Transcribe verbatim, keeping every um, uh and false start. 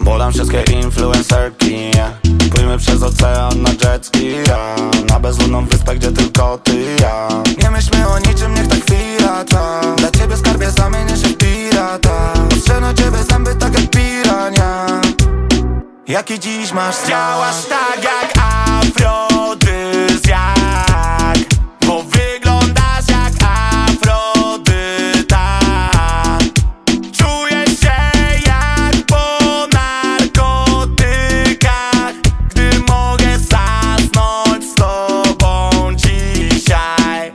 Podam wszystkie influencerki, yeah. Płyjmy przez ocean na jetski, yeah. Na bezludną wyspę, gdzie tylko ty, ja. Nie myślmy o niczym, niech ta chwila trwa. Dla ciebie skarbie zamienię się w pirata. Patrzę na ciebie zęby tak jak pirania. Jaki dziś masz smak? Działasz tak jak